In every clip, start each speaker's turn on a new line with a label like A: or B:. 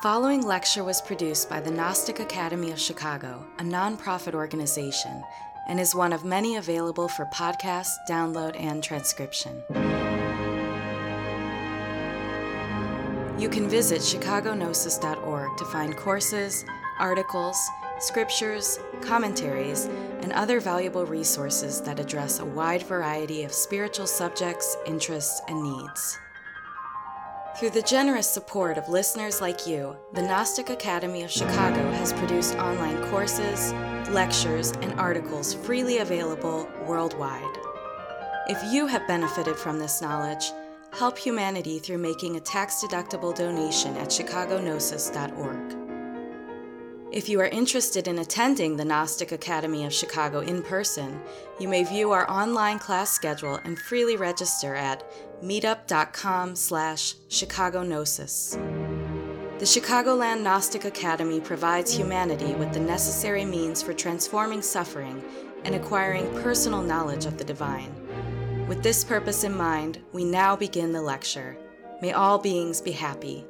A: following lecture was produced by the Gnostic Academy of Chicago, a nonprofit organization, and is one of many available for podcast, download, and transcription. You can visit chicagognosis.org to find courses, articles, scriptures, commentaries, and other valuable resources that address a wide variety of spiritual subjects, interests, and needs. Through the generous support of listeners like you, the Gnostic Academy of Chicago has produced online courses, lectures, and articles freely available worldwide. If you have benefited from this knowledge, help humanity through making a tax-deductible donation at chicagognosis.org. If you are interested in attending the Gnostic Academy of Chicago in person, you may view our online class schedule and freely register at meetup.com/chicagognosis. The Chicagoland Gnostic Academy provides humanity with the necessary means for transforming suffering and acquiring personal knowledge of the divine. With this purpose in mind, we now begin the lecture. May all beings be happy.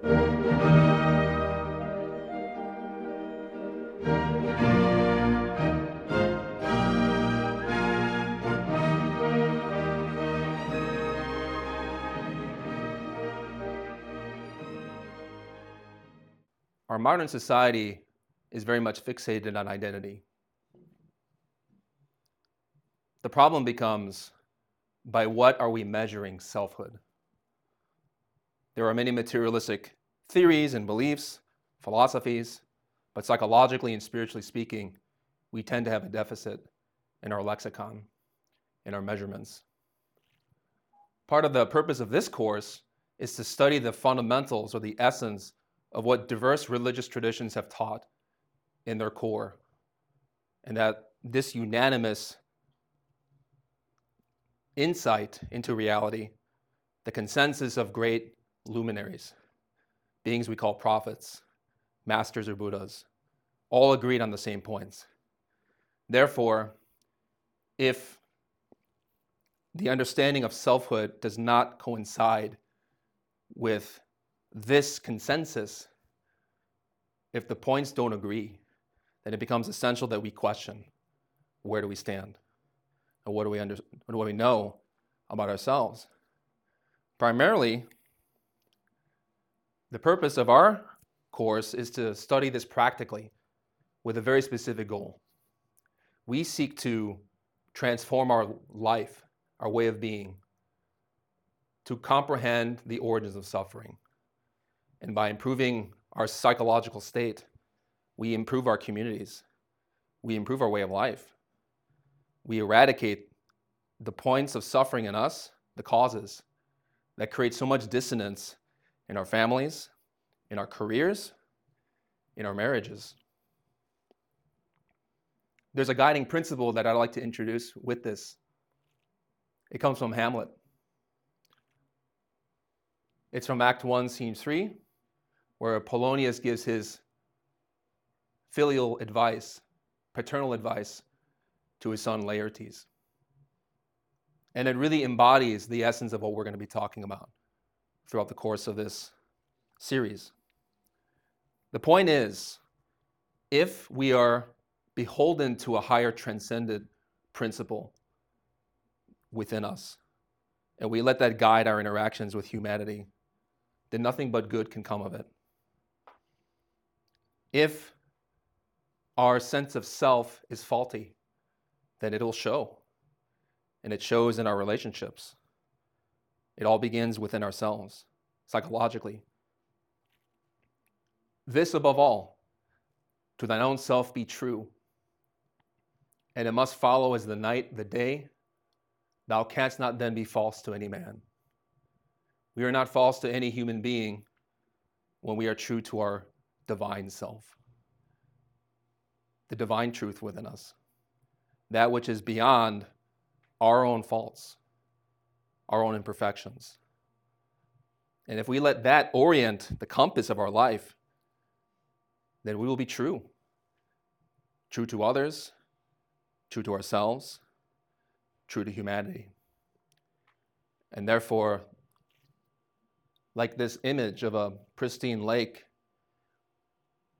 B: Our modern society is very much fixated on identity. The problem becomes, by what are we measuring selfhood? There are many materialistic theories and beliefs, philosophies, but psychologically and spiritually speaking, we tend to have a deficit in our lexicon, in our measurements. Part of the purpose of this course is to study the fundamentals or the essence of what diverse religious traditions have taught in their core, and that this unanimous insight into reality, the consensus of great luminaries, beings we call prophets, masters or Buddhas, all agreed on the same points. Therefore, if the understanding of selfhood does not coincide with this consensus, if the points don't agree, then it becomes essential that we question, where do we stand? And what do we know about ourselves? Primarily, the purpose of our course is to study this practically with a very specific goal. We seek to transform our life, our way of being, to comprehend the origins of suffering. And by improving our psychological state, we improve our communities. We improve our way of life. We eradicate the points of suffering in us, the causes that create so much dissonance in our families, in our careers, in our marriages. There's a guiding principle that I'd like to introduce with this. It comes from Hamlet. It's from Act 1, Scene 3, where Polonius gives his filial advice, paternal advice, to his son Laertes. And it really embodies the essence of what we're going to be talking about throughout the course of this series. The point is, if we are beholden to a higher transcendent principle within us, and we let that guide our interactions with humanity, then nothing but good can come of it. If our sense of self is faulty, then it'll show. And it shows in our relationships. It all begins within ourselves, psychologically. This above all, to thine own self be true, and it must follow as the night, the day. Thou canst not then be false to any man. We are not false to any human being when we are true to our divine self, the divine truth within us, that which is beyond our own faults, our own imperfections. And if we let that orient the compass of our life, then we will be true. True to others, true to ourselves, true to humanity. And therefore, like this image of a pristine lake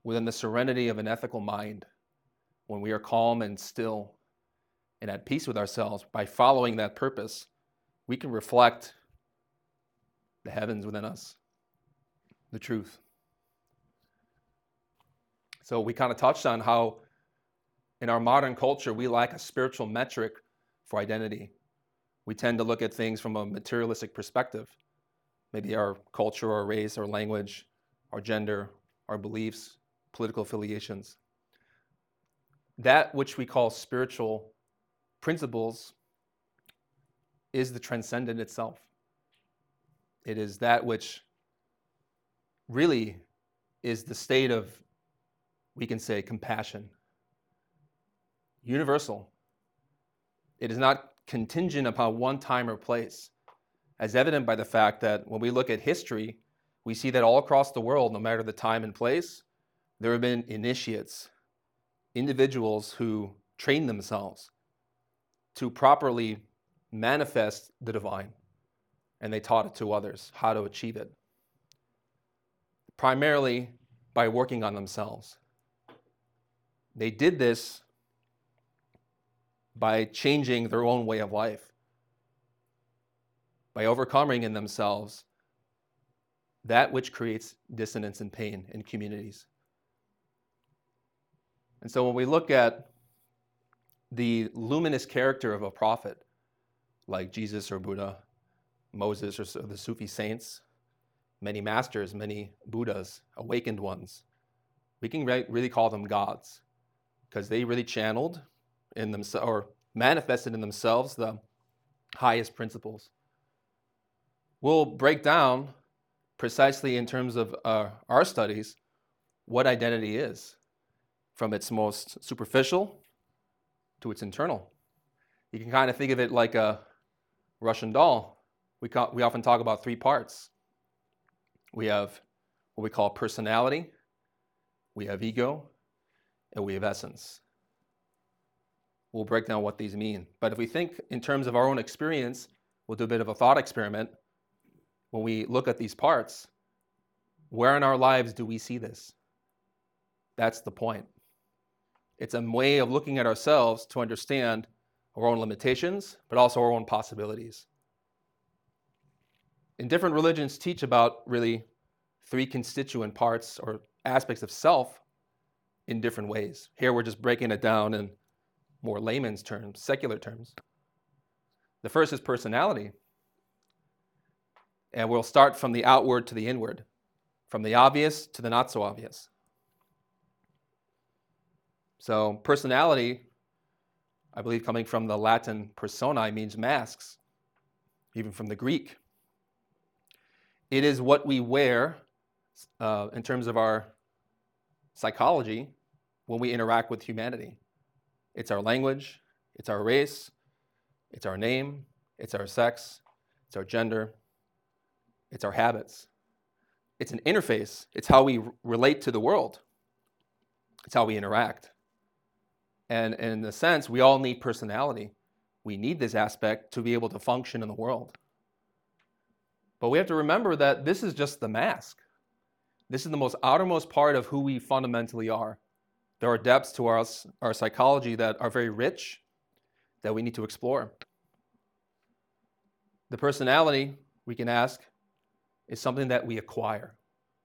B: within the serenity of an ethical mind, when we are calm and still and at peace with ourselves, by following that purpose, we can reflect the heavens within us, the truth. So we kind of touched on how in our modern culture, we lack a spiritual metric for identity. We tend to look at things from a materialistic perspective, maybe our culture, our race, our language, our gender, our beliefs, political affiliations. That which we call spiritual principles is the transcendent itself. It is that which really is the state of, we can say, compassion. Universal. It is not contingent upon one time or place, as evident by the fact that when we look at history, we see that all across the world, no matter the time and place, there have been initiates, individuals who train themselves to properly manifest the divine, and they taught it to others how to achieve it, primarily by working on themselves. They did this by changing their own way of life, by overcoming in themselves that which creates dissonance and pain in communities. And so when we look at the luminous character of a prophet, like Jesus or Buddha, Moses or the Sufi saints, many masters, many Buddhas, awakened ones, we can really call them gods, because they really channeled in themselves, or manifested in themselves, the highest principles. We'll break down precisely in terms of our studies what identity is, from its most superficial to its internal. You can kind of think of it like a Russian doll. We often talk about three parts. We have what we call personality, we have ego, and we have essence. We'll break down what these mean. But if we think in terms of our own experience, we'll do a bit of a thought experiment. When we look at these parts, where in our lives do we see this? That's the point. It's a way of looking at ourselves to understand our own limitations, but also our own possibilities. And different religions teach about really three constituent parts or aspects of self in different ways. Here we're just breaking it down in more layman's terms, secular terms. The first is personality. And we'll start from the outward to the inward, from the obvious to the not so obvious. So personality, I believe coming from the Latin personae, means masks, even from the Greek. It is what we wear in terms of our psychology when we interact with humanity. It's our language, it's our race, it's our name, it's our sex, it's our gender, it's our habits. It's an interface. It's how we relate to the world. It's how we interact. And in a sense, we all need personality. We need this aspect to be able to function in the world. But we have to remember that this is just the mask. This is the most outermost part of who we fundamentally are. There are depths to our psychology that are very rich that we need to explore. The personality, we can ask, is something that we acquire.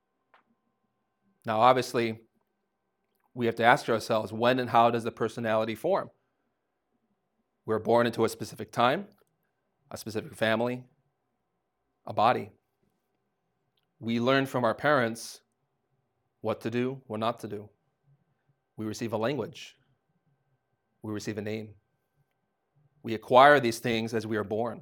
B: Now, obviously, we have to ask ourselves, when and how does the personality form? We're born into a specific time, a specific family, a body. We learn from our parents what to do, what not to do. We receive a language. We receive a name. We acquire these things as we are born.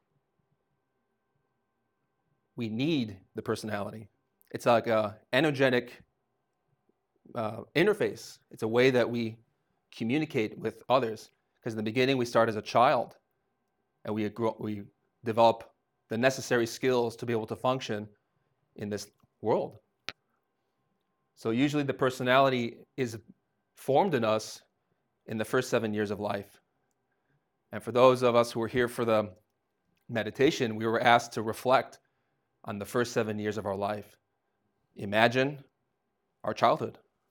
B: We need the personality. It's like an energetic interface. It's a way that we communicate with others. Because in the beginning, we start as a child, and we develop the necessary skills to be able to function in this world. So usually the personality is formed in us in the first 7 years of life. And for those of us who were here for the meditation, we were asked to reflect on the first 7 years of our life. Imagine our childhood.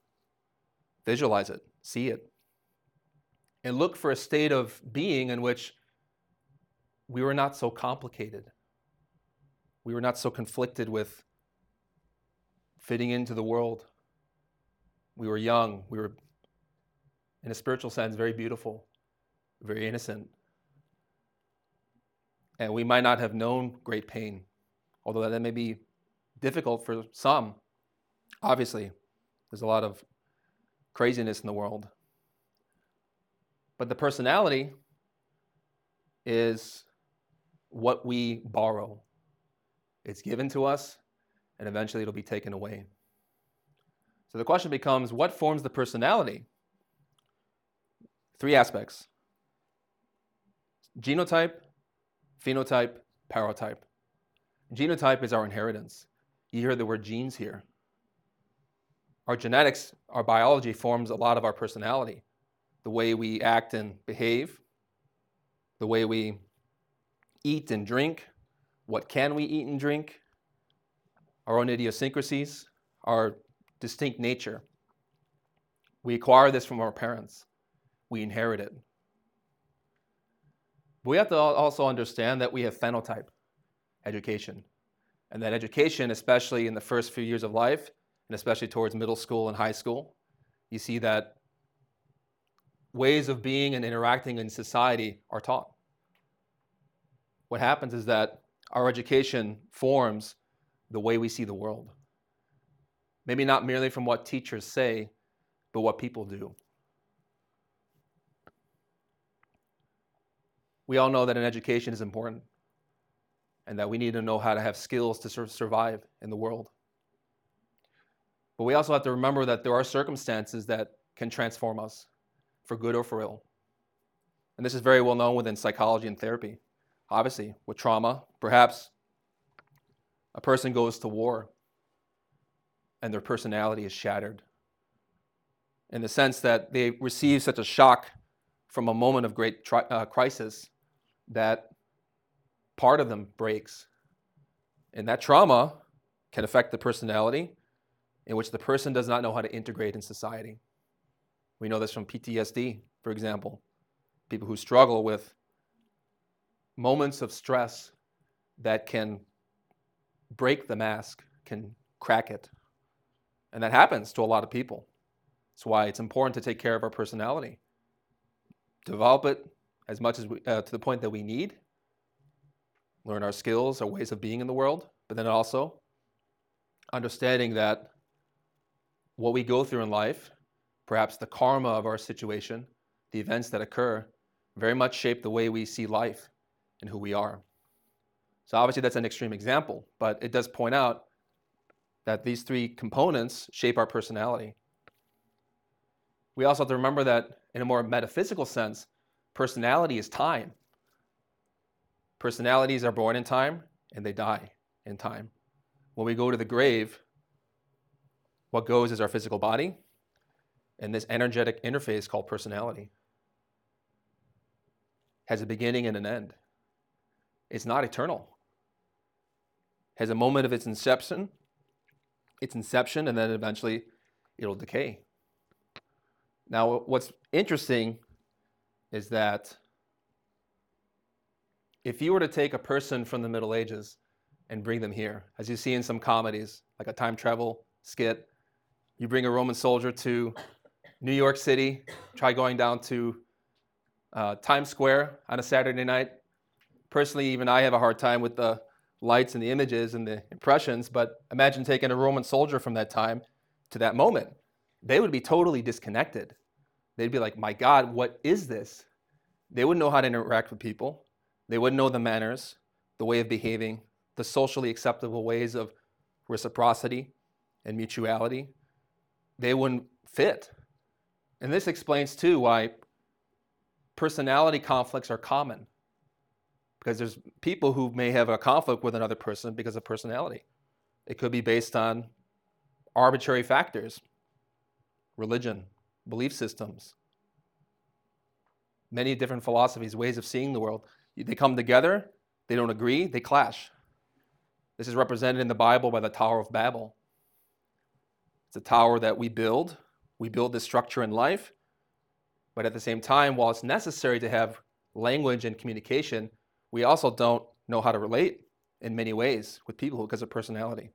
B: Visualize it, see it, and look for a state of being in which we were not so complicated. We were not so conflicted with fitting into the world. We were young. We were, in a spiritual sense, very beautiful, very innocent. And we might not have known great pain, although that may be difficult for some. Obviously, there's a lot of craziness in the world. But the personality is what we borrow. It's given to us, and eventually it'll be taken away. So the question becomes, what forms the personality? 3 aspects: genotype, phenotype, parotype. Genotype is our inheritance. You hear the word genes here. Our genetics, our biology forms a lot of our personality. The way we act and behave, the way we eat and drink, what can we eat and drink, our own idiosyncrasies, our distinct nature. We acquire this from our parents. We inherit it. But we have to also understand that we have phenotype, education. And that education, especially in the first few years of life, and especially towards middle school and high school, you see that ways of being and interacting in society are taught. What happens is that our education forms the way we see the world. Maybe not merely from what teachers say, but what people do. We all know that an education is important and that we need to know how to have skills to survive in the world. But we also have to remember that there are circumstances that can transform us for good or for ill. And this is very well known within psychology and therapy. Obviously, with trauma, perhaps a person goes to war and their personality is shattered in the sense that they receive such a shock from a moment of great crisis that part of them breaks. And that trauma can affect the personality, in which the person does not know how to integrate in society. We know this from PTSD, for example. People who struggle with moments of stress that can break the mask, can crack it. And that happens to a lot of people. That's why it's important to take care of our personality. Develop it as much as to the point that we need. Learn our skills, our ways of being in the world, but then also understanding that what we go through in life, perhaps the karma of our situation, the events that occur, very much shape the way we see life and who we are. So obviously that's an extreme example, but it does point out that these 3 components shape our personality. We also have to remember that in a more metaphysical sense, personality is time. Personalities are born in time and they die in time. When we go to the grave, what goes is our physical body and this energetic interface called personality. Has a beginning and an end. It's not eternal. Has a moment of its inception, and then eventually it'll decay. Now, what's interesting is that if you were to take a person from the Middle Ages and bring them here, as you see in some comedies, like a time travel skit, you bring a Roman soldier to New York City, try going down to Times Square on a Saturday night. Personally, even I have a hard time with the lights and the images and the impressions, but imagine taking a Roman soldier from that time to that moment. They would be totally disconnected. They'd be like, my God, what is this? They wouldn't know how to interact with people. They wouldn't know the manners, the way of behaving, the socially acceptable ways of reciprocity and mutuality. They wouldn't fit. And this explains too why personality conflicts are common. Because there's people who may have a conflict with another person because of personality. It could be based on arbitrary factors, religion, belief systems, many different philosophies, ways of seeing the world. They come together, they don't agree, they clash. This is represented in the Bible by the Tower of Babel. It's a tower that we build We build this structure in life, but at the same time, while it's necessary to have language and communication, we also don't know how to relate in many ways with people because of personality.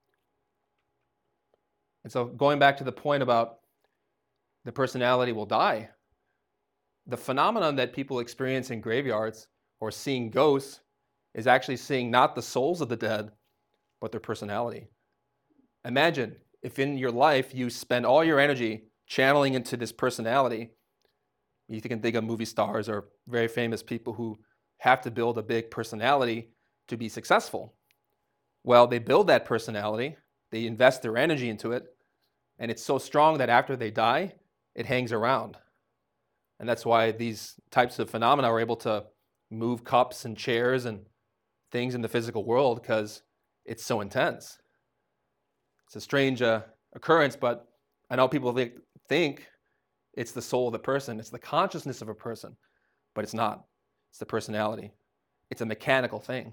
B: And so going back to the point about the personality will die, the phenomenon that people experience in graveyards or seeing ghosts is actually seeing not the souls of the dead, but their personality. Imagine if in your life you spend all your energy channeling into this personality. You can think of movie stars or very famous people who have to build a big personality to be successful. Well, they build that personality, they invest their energy into it, and it's so strong that after they die, it hangs around. And that's why these types of phenomena are able to move cups and chairs and things in the physical world because it's so intense. It's a strange occurrence, but I know people think it's the soul of the person, it's the consciousness of a person, but it's not. It's the personality. It's a mechanical thing.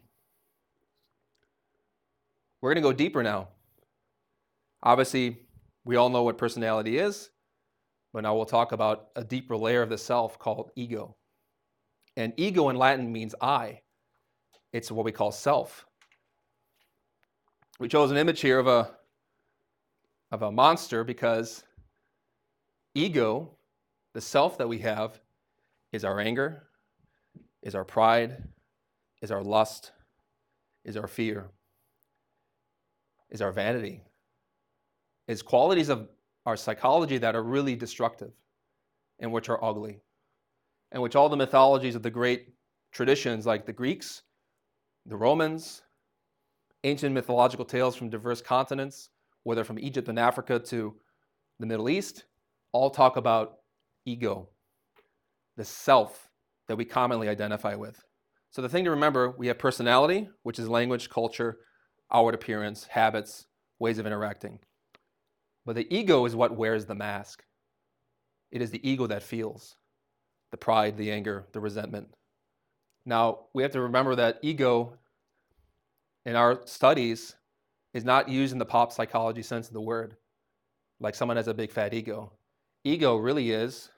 B: We're going to go deeper now. Obviously, we all know what personality is, but now we'll talk about a deeper layer of the self called ego. And ego in Latin means I. It's what we call self. We chose an image here of a monster because ego, the self that we have, is our anger, is our pride, is our lust, is our fear, is our vanity, is qualities of our psychology that are really destructive and which are ugly, and which all the mythologies of the great traditions like the Greeks, the Romans, ancient mythological tales from diverse continents, whether from Egypt and Africa to the Middle East, all talk about ego, the self that we commonly identify with. So the thing to remember, we have personality, which is language, culture, outward appearance, habits, ways of interacting. But the ego is what wears the mask. It is the ego that feels the pride, the anger, the resentment. Now, we have to remember that ego in our studies is not used in the pop psychology sense of the word, like someone has a big fat ego. Ego really is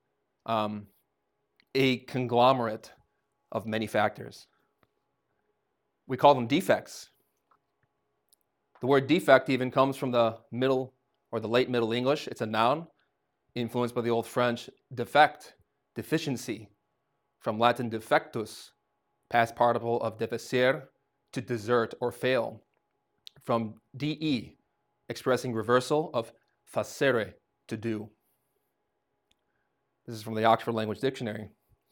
B: a conglomerate of many factors. We call them defects. The word defect even comes from the middle or the late Middle English. It's a noun influenced by the Old French defect, deficiency, from Latin defectus, past participle of deficere, to desert or fail, from de, expressing reversal of facere, to do. This is from the Oxford Language Dictionary.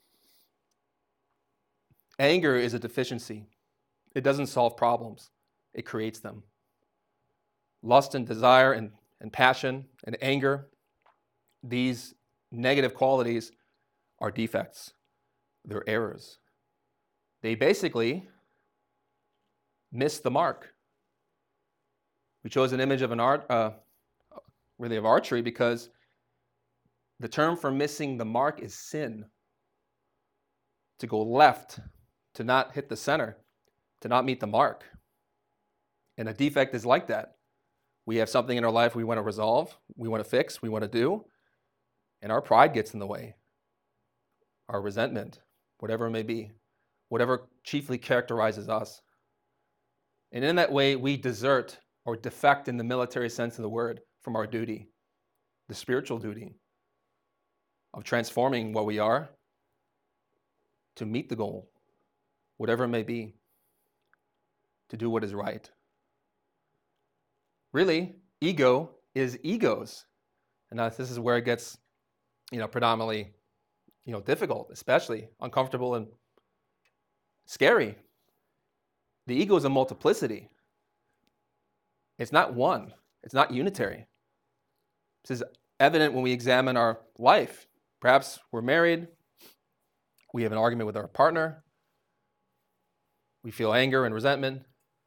B: Anger is a deficiency. It doesn't solve problems. It creates them. Lust and desire and passion and anger, these negative qualities are defects. They're errors. They basically miss the mark. We chose an image of of archery because the term for missing the mark is sin. To go left, to not hit the center, to not meet the mark. And a defect is like that. We have something in our life we want to resolve, we want to fix, we want to do, and our pride gets in the way. Our resentment, whatever it may be, whatever chiefly characterizes us. And in that way, we desert or defect in the military sense of the word from our duty, the spiritual duty of transforming what we are to meet the goal, whatever it may be, to do what is right. Really, ego is egos. And this is where it gets, predominantly, difficult, especially uncomfortable and scary. The ego is a multiplicity. It's not one. It's not unitary. This is evident when we examine our life. Perhaps we're married. We have an argument with our partner. We feel anger and resentment,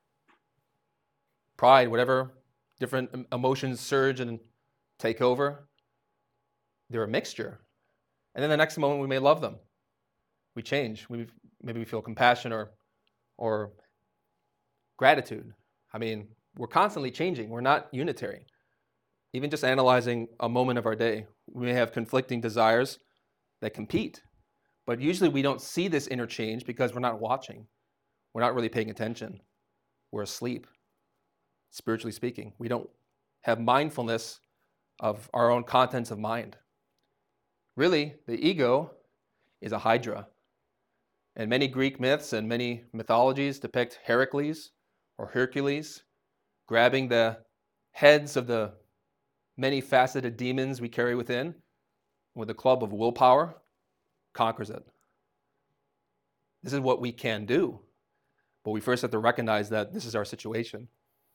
B: pride, whatever different emotions surge and take over. They're a mixture. And then the next moment we may love them. We change. Maybe we feel compassion or gratitude. We're constantly changing. We're not unitary. even just analyzing a moment of our day, we may have conflicting desires that compete. But usually we don't see this interchange because we're not watching. We're not really paying attention. We're asleep, spiritually speaking. We don't have mindfulness of our own contents of mind. Really, the ego is a hydra. And many Greek myths and many mythologies depict Heracles or Hercules grabbing the heads of the many faceted demons we carry within with a club of willpower, conquers it. This is what we can do, but we first have to recognize that this is our situation.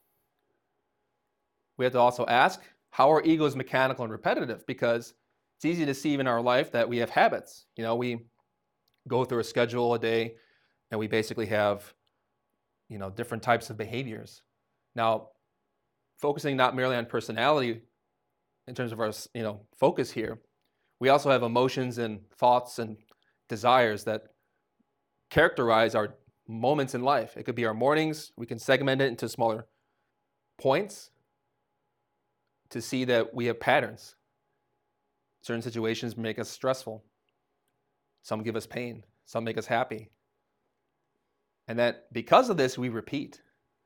B: We have to also ask, how are egos mechanical and repetitive? Because it's easy to see in our life that we have habits. We go through a schedule a day and we basically have, different types of behaviors. Now, focusing not merely on personality in terms of our, focus here, we also have emotions and thoughts and desires that characterize our moments in life. It could be our mornings. We can segment it into smaller points to see that we have patterns. Certain situations make us stressful. Some give us pain. Some make us happy. And that because of this, we repeat.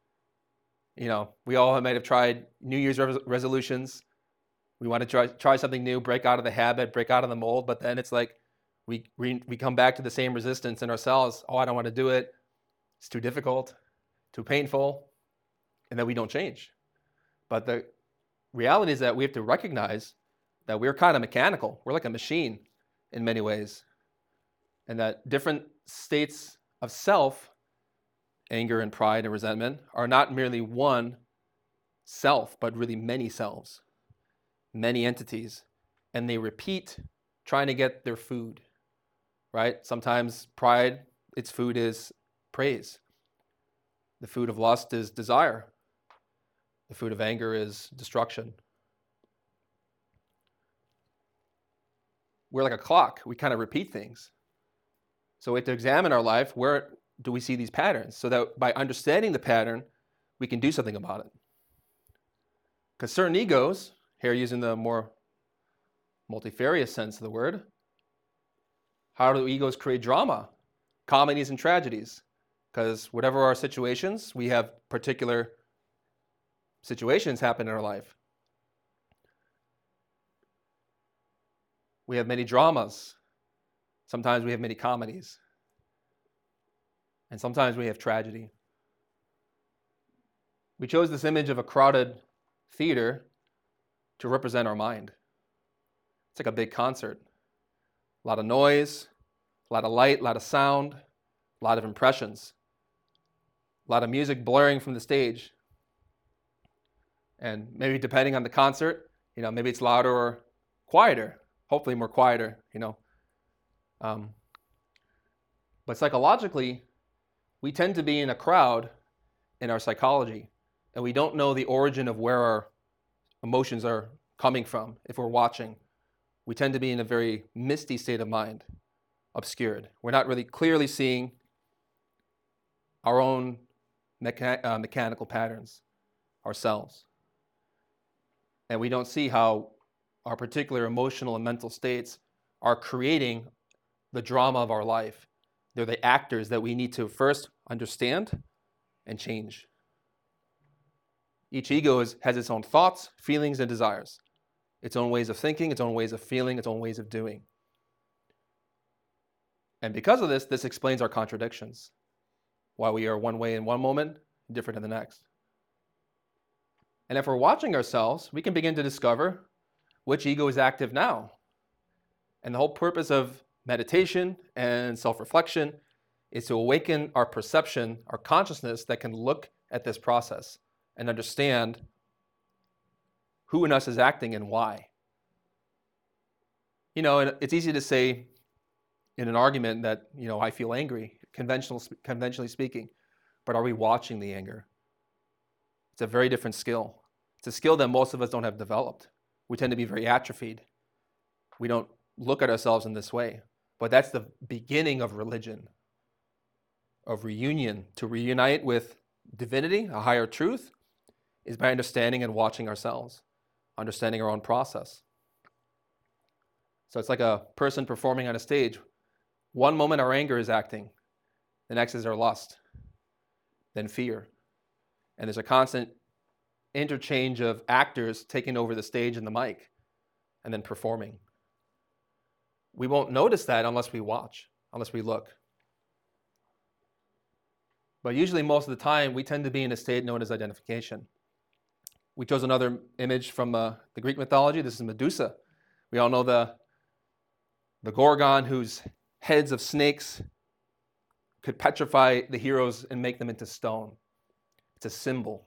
B: We all might have tried New Year's resolutions. We want to try something new, break out of the habit, break out of the mold, but then it's like we come back to the same resistance in ourselves. Oh, I don't want to do it. It's too difficult, too painful, and then we don't change. But the reality is that we have to recognize that we're kind of mechanical. We're like a machine in many ways, and that different states of self, anger and pride and resentment, are not merely one self, but really many selves, many entities, and they repeat trying to get their food, right? Sometimes pride, its food is praise. The food of lust is desire. The food of anger is destruction. We're like a clock. We kind of repeat things. So we have to examine our life. Where do we see these patterns? So that by understanding the pattern, we can do something about it. Because certain egos, here using the more multifarious sense of the word, how do egos create drama, comedies and tragedies? Because whatever our situations, we have particular situations happen in our life. We have many dramas. Sometimes we have many comedies. And sometimes we have tragedy. We chose this image of a crowded theater to represent our mind. It's like a big concert. A lot of noise, a lot of light, a lot of sound, a lot of impressions, a lot of music blaring from the stage. And maybe depending on the concert, maybe it's louder or quieter, hopefully more quieter, But psychologically, we tend to be in a crowd in our psychology, and we don't know the origin of where our emotions are coming from if we're watching. We tend to be in a very misty state of mind, obscured. We're not really clearly seeing our own mechanical patterns ourselves. And we don't see how our particular emotional and mental states are creating the drama of our life. They're the actors that we need to first understand and change. Each ego has its own thoughts, feelings, and desires, its own ways of thinking, its own ways of feeling, its own ways of doing. And because of this explains our contradictions, why we are one way in one moment, different in the next. And if we're watching ourselves, we can begin to discover which ego is active now. And the whole purpose of meditation and self-reflection is to awaken our perception, our consciousness that can look at this process and understand who in us is acting and why. And it's easy to say in an argument that, I feel angry, conventionally speaking, but are we watching the anger? It's a very different skill. It's a skill that most of us don't have developed. We tend to be very atrophied. We don't look at ourselves in this way. But that's the beginning of religion, of reunion. To reunite with divinity, a higher truth, is by understanding and watching ourselves. understanding our own process. So it's like a person performing on a stage. One moment our anger is acting, the next is our lust, then fear. And there's a constant interchange of actors taking over the stage and the mic and then performing. We won't notice that unless we watch, unless we look. But usually most of the time, we tend to be in a state known as identification. We chose another image from the Greek mythology. This is Medusa. We all know the Gorgon whose heads of snakes could petrify the heroes and make them into stone. It's a symbol.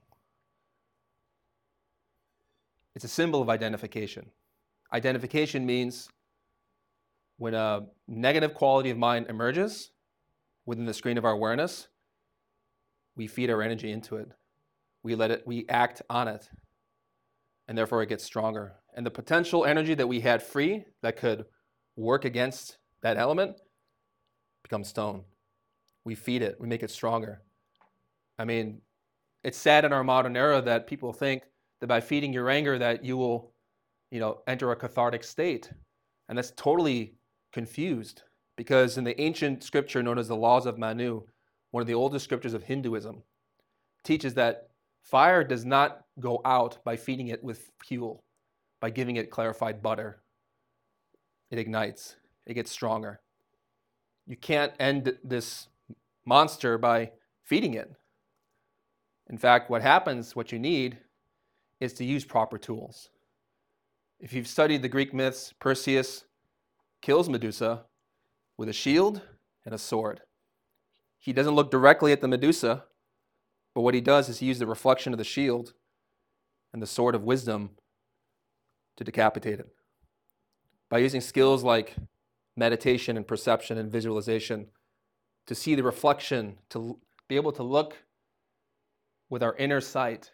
B: It's a symbol of identification. Identification means when a negative quality of mind emerges within the screen of our awareness, we feed our energy into it. We act on it. And therefore it gets stronger. And the potential energy that we had free that could work against that element becomes stone. We feed it. We make it stronger. I mean, it's sad in our modern era that people think that by feeding your anger that you will, enter a cathartic state. And that's totally confused, because in the ancient scripture known as the Laws of Manu, one of the oldest scriptures of Hinduism, teaches that fire does not go out by feeding it with fuel, by giving it clarified butter. It ignites. It gets stronger. You can't end this monster by feeding it. In fact, what you need is to use proper tools. If you've studied the Greek myths, Perseus kills Medusa with a shield and a sword. He doesn't look directly at the Medusa, but what he does is he uses the reflection of the shield and the sword of wisdom to decapitate it. By using skills like meditation and perception and visualization to see the reflection, to be able to look with our inner sight,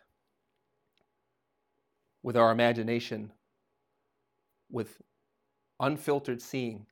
B: with our imagination, with unfiltered seeing,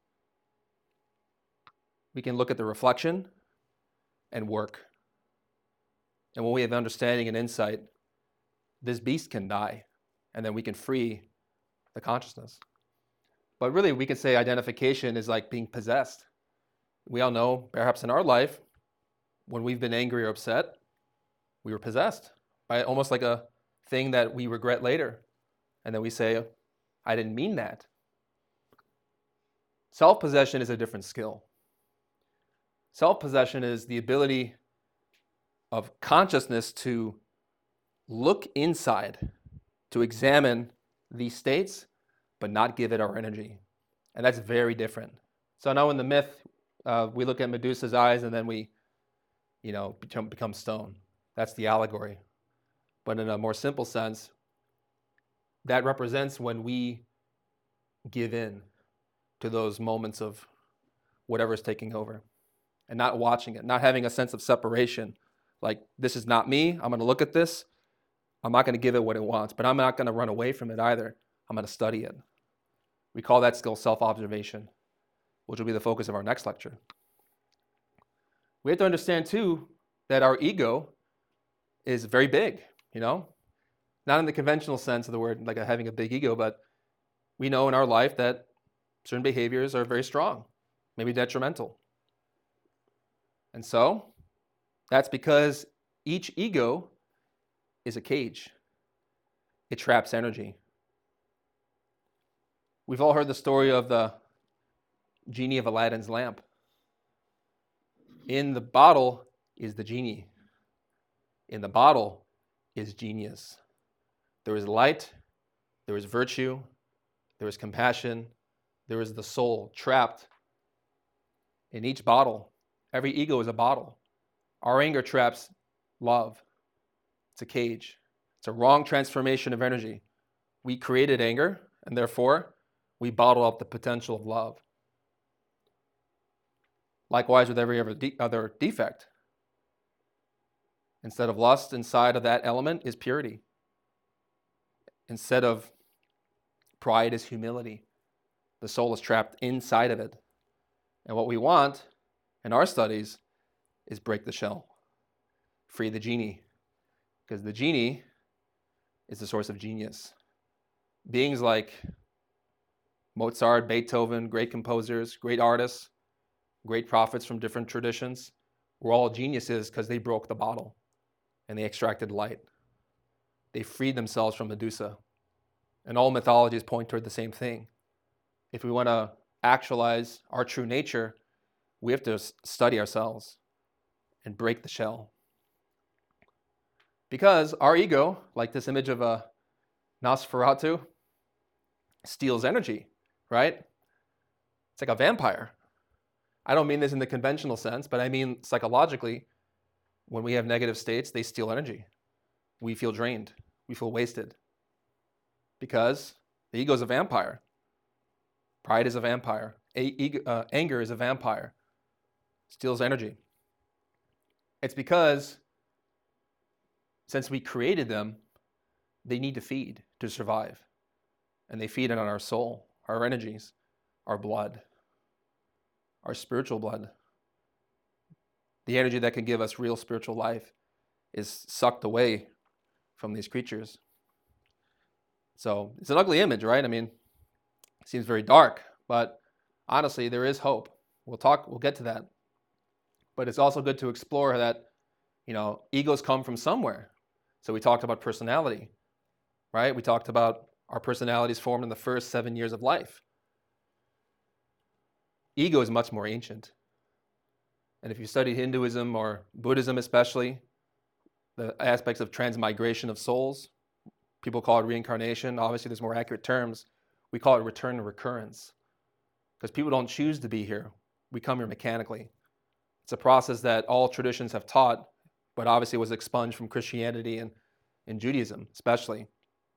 B: we can look at the reflection and work. And when we have understanding and insight, this beast can die, and then we can free the consciousness. But really, we could say identification is like being possessed. We all know, perhaps in our life, when we've been angry or upset, we were possessed by almost like a thing that we regret later. And then we say, I didn't mean that. Self-possession is a different skill. Self-possession is the ability of consciousness to look inside, to examine these states, but not give it our energy. And that's very different. So now in the myth, we look at Medusa's eyes and then we, become stone. That's the allegory. But in a more simple sense, that represents when we give in to those moments of whatever is taking over and not watching it, not having a sense of separation. Like, this is not me. I'm going to look at this. I'm not going to give it what it wants, but I'm not going to run away from it either. I'm going to study it. We call that skill self-observation, which will be the focus of our next lecture. We have to understand, too, that our ego is very big, Not in the conventional sense of the word, like having a big ego, but we know in our life that certain behaviors are very strong, maybe detrimental. And so, that's because each ego is a cage. It traps energy. We've all heard the story of the genie of Aladdin's lamp. In the bottle is the genie. In the bottle is genius. There is light, there is virtue, there is compassion, there is the soul trapped in each bottle. Every ego is a bottle. Our anger traps love. It's a cage. It's a wrong transformation of energy. We created anger, and therefore, we bottle up the potential of love. Likewise with every other defect. Instead of lust, inside of that element is purity. Instead of pride is humility. The soul is trapped inside of it. And what we want in our studies is break the shell. Free the genie. Because the genie is the source of genius. beings like Mozart, Beethoven, great composers, great artists, great prophets from different traditions, were all geniuses because they broke the bottle and they extracted light. They freed themselves from Medusa. And all mythologies point toward the same thing. If we want to actualize our true nature, we have to study ourselves and break the shell. Because our ego, like this image of a Nosferatu, steals energy, right? It's like a vampire. I don't mean this in the conventional sense, but I mean psychologically, when we have negative states, they steal energy. We feel drained. We feel wasted. Because the ego is a vampire. Pride is a vampire. Anger is a vampire. Steals energy. It's because since we created them, they need to feed to survive. And they feed on our soul, our energies, our blood, our spiritual blood. The energy that can give us real spiritual life is sucked away from these creatures. So it's an ugly image, right? I mean, it seems very dark, but honestly, there is hope. We'll get to that. But it's also good to explore that, egos come from somewhere. So we talked about personality, right? We talked about our personalities formed in the first 7 years of life. Ego is much more ancient. And if you study Hinduism or Buddhism especially, the aspects of transmigration of souls, people call it reincarnation. Obviously, there's more accurate terms. We call it return and recurrence. Because people don't choose to be here. We come here mechanically. It's a process that all traditions have taught, but obviously was expunged from Christianity and Judaism, especially.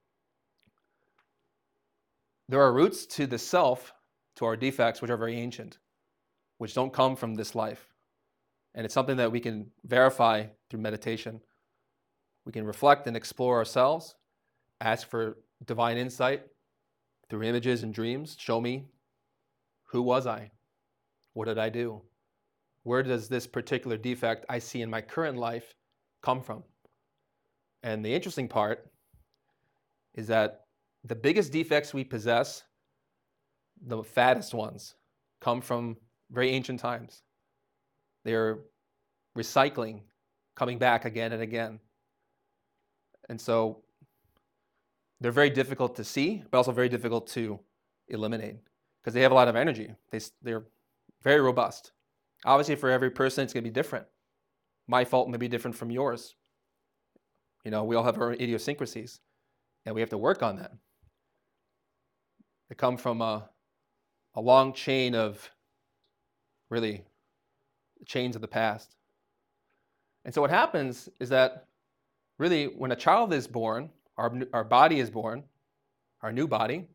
B: There are roots to the self, to our defects, which are very ancient, which don't come from this life. And it's something that we can verify through meditation. We can reflect and explore ourselves, ask for divine insight through images and dreams. Show me, who was I? What did I do? Where does this particular defect I see in my current life come from? And the interesting part is that the biggest defects we possess, the fattest ones, come from very ancient times. They're recycling, coming back again and again. And so they're very difficult to see, but also very difficult to eliminate because they have a lot of energy. They're very robust. Obviously, for every person, it's going to be different. My fault may be different from yours. We all have our idiosyncrasies, and we have to work on that. They come from a long chain of, really, chains of the past. And so what happens is that, really, when a child is born, our body is born, our new body,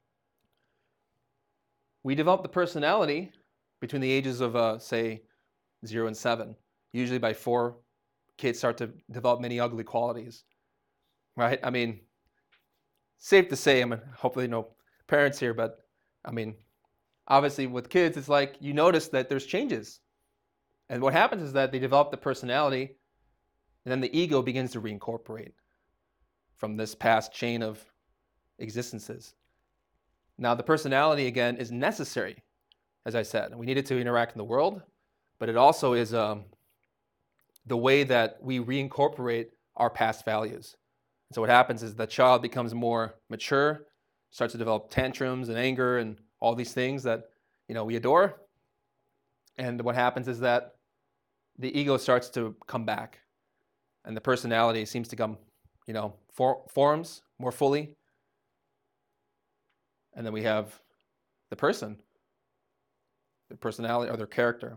B: we develop the personality between the ages of, say, 0 and 7. Usually by 4, kids start to develop many ugly qualities, right? I mean, safe to say, hopefully no parents here, but obviously with kids, it's like you notice that there's changes. And what happens is that they develop the personality, and then the ego begins to reincorporate from this past chain of existences. Now, the personality, again, is necessary, as I said. We need it to interact in the world, but it also is the way that we reincorporate our past values. So what happens is the child becomes more mature, starts to develop tantrums and anger and all these things that we adore. And what happens is that the ego starts to come back, and the personality seems to come, forms more fully. And then we have the person, their personality or their character.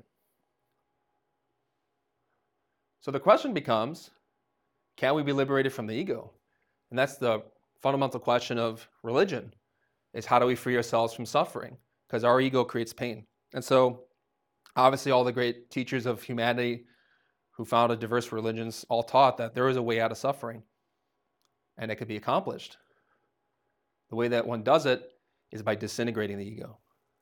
B: So the question becomes, can we be liberated from the ego? And that's the fundamental question of religion, is how do we free ourselves from suffering? Because our ego creates pain. And so obviously all the great teachers of humanity who founded diverse religions all taught that there is a way out of suffering, and it could be accomplished. The way that one does it is by disintegrating the ego.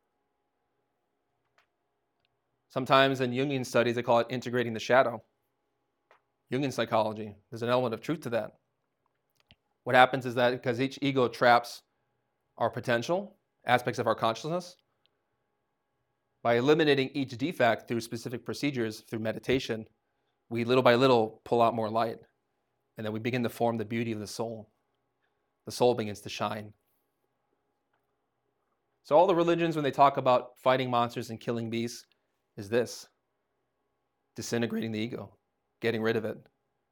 B: Sometimes in Jungian studies, they call it integrating the shadow. Jungian psychology, there's an element of truth to that. What happens is that because each ego traps our potential, aspects of our consciousness. By eliminating each defect through specific procedures, through meditation, we little by little pull out more light. And then we begin to form the beauty of the soul. The soul begins to shine. So all the religions, when they talk about fighting monsters and killing beasts, is this: disintegrating the ego, getting rid of it,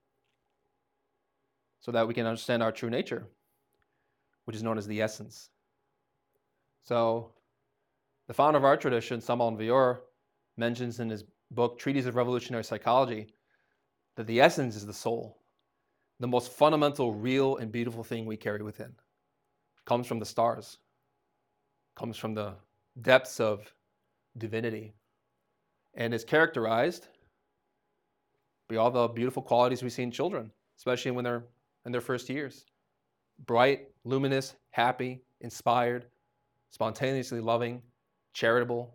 B: so that we can understand our true nature, which is known as the essence. So the founder of our tradition, Samal Vior, mentions in his book, Treatise of Revolutionary Psychology, that the essence is the soul. The most fundamental, real, and beautiful thing we carry within comes from the stars, comes from the depths of divinity, and is characterized by all the beautiful qualities we see in children, especially when they're in their first years. Bright, luminous, happy, inspired, spontaneously loving, charitable,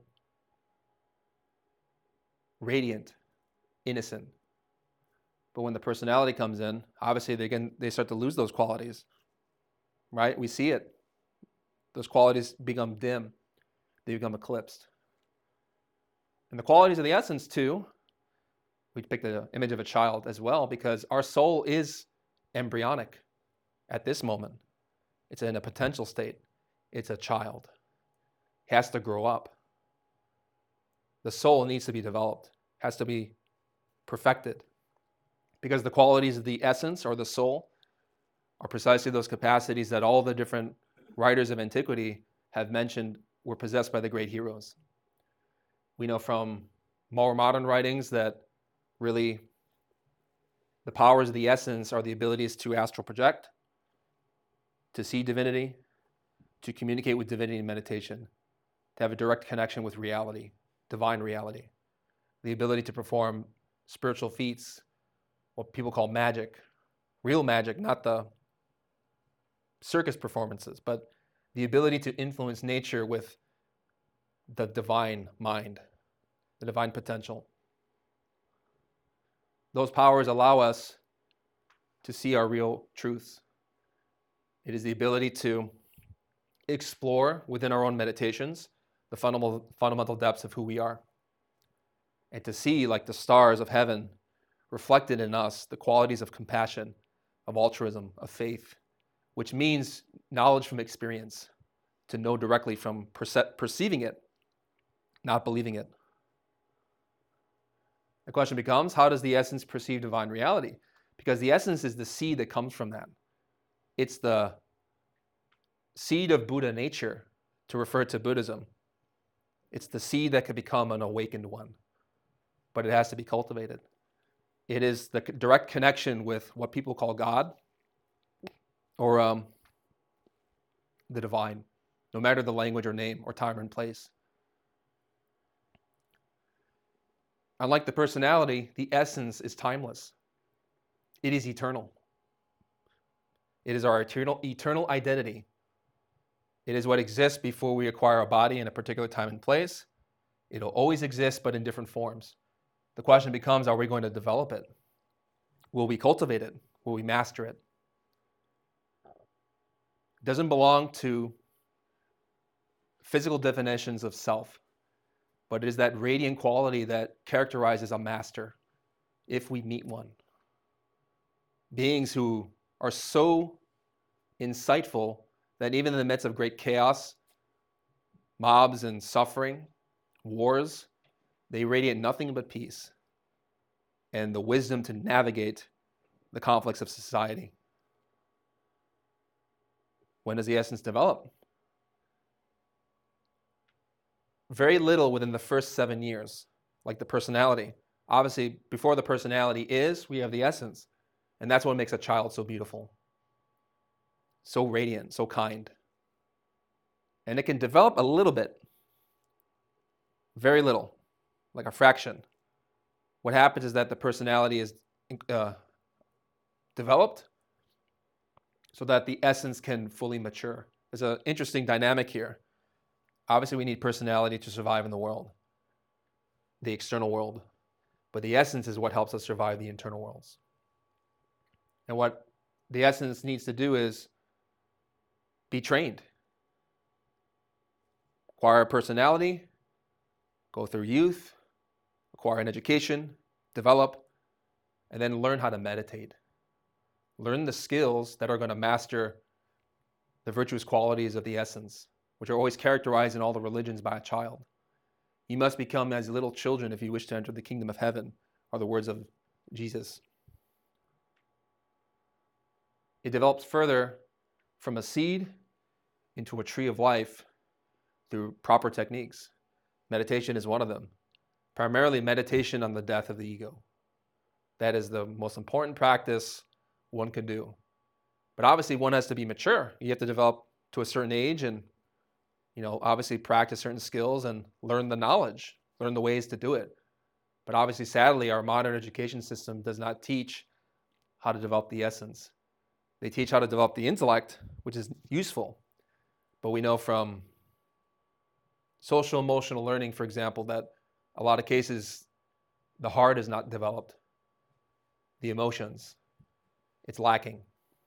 B: radiant, innocent. But when the personality comes in, obviously they start to lose those qualities, right? We see it. Those qualities become dim. They become eclipsed. And the qualities of the essence, too, we pick the image of a child as well, because our soul is embryonic at this moment. It's in a potential state. It's a child. It has to grow up. The soul needs to be developed, has to be perfected, because the qualities of the essence or the soul are precisely those capacities that all the different writers of antiquity have mentioned were possessed by the great heroes. We know from more modern writings that really the powers of the essence are the abilities to astral project, to see divinity, to communicate with divinity in meditation, to have a direct connection with reality, divine reality, the ability to perform spiritual feats, what people call magic, real magic, not the circus performances, but the ability to influence nature with the divine mind, the divine potential. Those powers allow us to see our real truths. It is the ability to explore within our own meditations the fundamental depths of who we are, and to see, like the stars of heaven, reflected in us the qualities of compassion, of altruism, of faith, which means knowledge from experience, to know directly from perceiving it, not believing it. The question becomes, how does the essence perceive divine reality? Because the essence is the seed that comes from that. It's the seed of Buddha nature, to refer to Buddhism. It's the seed that could become an awakened one, but it has to be cultivated. It is the direct connection with what people call God, or the divine, no matter the language or name or time and place. Unlike the personality, the essence is timeless. It is eternal. It is our eternal identity. It is what exists before we acquire a body in a particular time and place. It'll always exist, but in different forms. The question becomes, are we going to develop it? Will we cultivate it? Will we master it? It doesn't belong to physical definitions of self, but it is that radiant quality that characterizes a master, if we meet one. Beings who are so insightful that even in the midst of great chaos, mobs and suffering, wars, they radiate nothing but peace and the wisdom to navigate the conflicts of society. When does the essence develop? Very little within the first 7 years, like the personality. Obviously, before the personality we have the essence. And that's what makes a child so beautiful, so radiant, so kind. And it can develop a little bit, very little, like a fraction. What happens is that the personality is developed so that the essence can fully mature. There's an interesting dynamic here. Obviously, we need personality to survive in the world, the external world. But the essence is what helps us survive the internal worlds. And what the essence needs to do is be trained. acquire a personality, go through youth, acquire an education, develop, and then learn how to meditate. Learn the skills that are going to master the virtuous qualities of the essence, which are always characterized in all the religions by a child. You must become as little children if you wish to enter the kingdom of heaven, are the words of Jesus. It develops further from a seed into a tree of life through proper techniques. Meditation is one of them. Primarily meditation on the death of the ego. That is the most important practice one can do. But obviously one has to be mature. You have to develop to a certain age and, obviously practice certain skills and learn the knowledge, learn the ways to do it. But obviously, sadly, our modern education system does not teach how to develop the essence. They teach how to develop the intellect, which is useful. But we know from social emotional learning, for example, that a lot of cases, the heart is not developed. The emotions, it's lacking.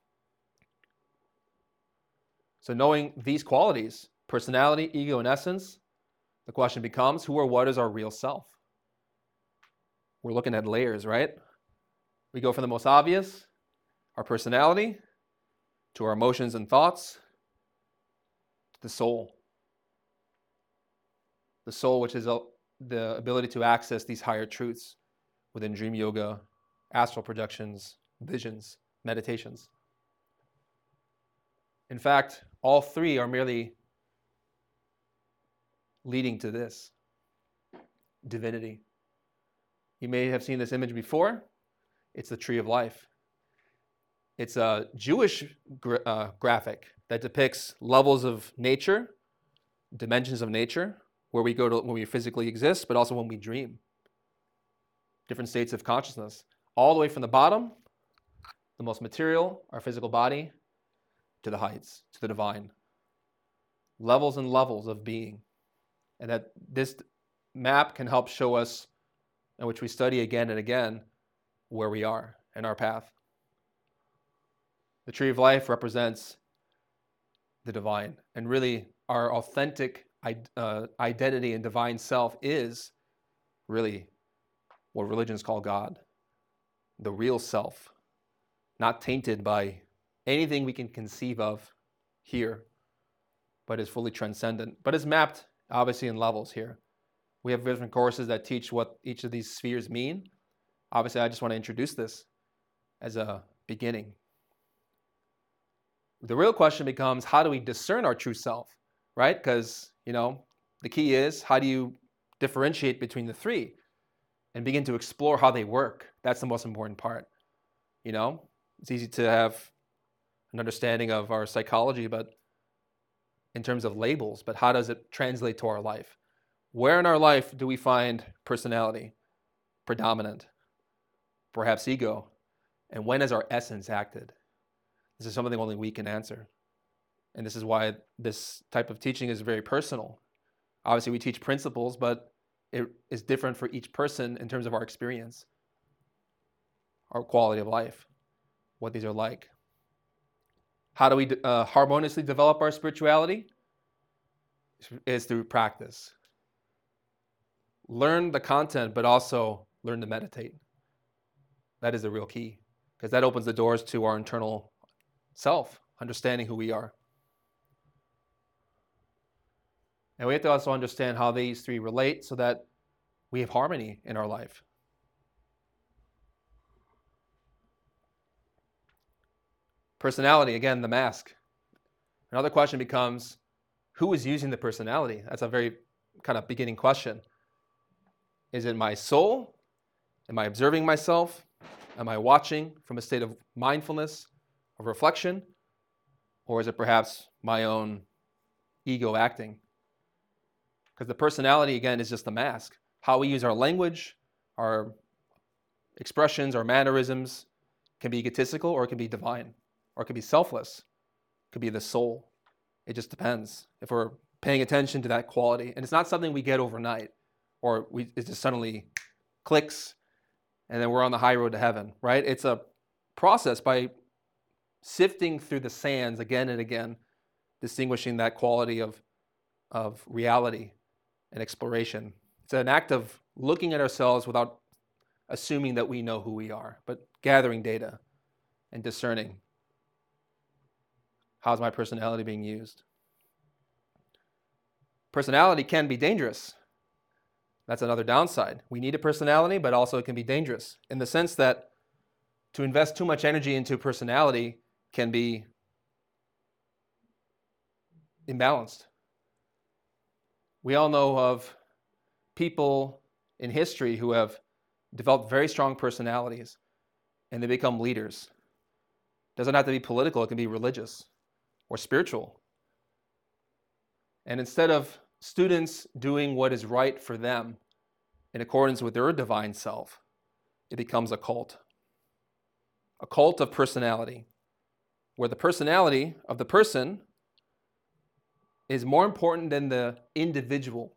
B: So knowing these qualities, personality, ego, and essence, the question becomes, who or what is our real self? We're looking at layers, right? We go from the most obvious, our personality, to our emotions and thoughts, to the soul. The soul, which is the ability to access these higher truths within dream yoga, astral projections, visions, meditations. In fact, all three are merely leading to this, divinity. You may have seen this image before. It's the tree of life. It's a Jewish graphic that depicts levels of nature, dimensions of nature, where we go to when we physically exist, but also when we dream. Different states of consciousness. All the way from the bottom, the most material, our physical body, to the heights, to the divine. Levels and levels of being. And that this map can help show us, and which we study again and again, where we are in our path. The tree of life represents the divine. And really, our authentic identity and divine self is really what religions call God. The real self, not tainted by anything we can conceive of here, but is fully transcendent, but is mapped obviously in levels here. We have different courses that teach what each of these spheres mean. Obviously, I just want to introduce this as a beginning. The real question becomes, how do we discern our true self, right? Because, the key is, how do you differentiate between the three and begin to explore how they work? That's the most important part. It's easy to have an understanding of our psychology, but in terms of labels, but how does it translate to our life? Where in our life do we find personality predominant? Perhaps ego? And when has our essence acted? This is something only we can answer. And this is why this type of teaching is very personal. Obviously, we teach principles, but it is different for each person in terms of our experience, our quality of life, what these are like. How do we harmoniously develop our spirituality? Is through practice. Learn the content, but also learn to meditate. That is the real key, because that opens the doors to our internal self, understanding who we are. And we have to also understand how these three relate so that we have harmony in our life. Personality, again, the mask. Another question becomes, who is using the personality? That's a very kind of beginning question. Is it my soul? Am I observing myself? Am I watching from a state of mindfulness, of reflection? Or is it perhaps my own ego acting? Because the personality, again, is just the mask. How we use our language, our expressions, our mannerisms can be egotistical or it can be divine, or it can be selfless. It could be the soul. It just depends if we're paying attention to that quality. And it's not something we get overnight, or it just suddenly clicks and then we're on the high road to heaven, right? It's a process by sifting through the sands again and again, distinguishing that quality of of reality and exploration. It's an act of looking at ourselves without assuming that we know who we are, but gathering data and discerning. How's my personality being used? Personality can be dangerous. That's another downside. We need a personality, but also it can be dangerous in the sense that to invest too much energy into personality can be imbalanced. We all know of people in history who have developed very strong personalities and they become leaders. It doesn't have to be political, it can be religious or spiritual. And instead of students doing what is right for them in accordance with their divine self, it becomes a cult of personality, where the personality of the person is more important than the individual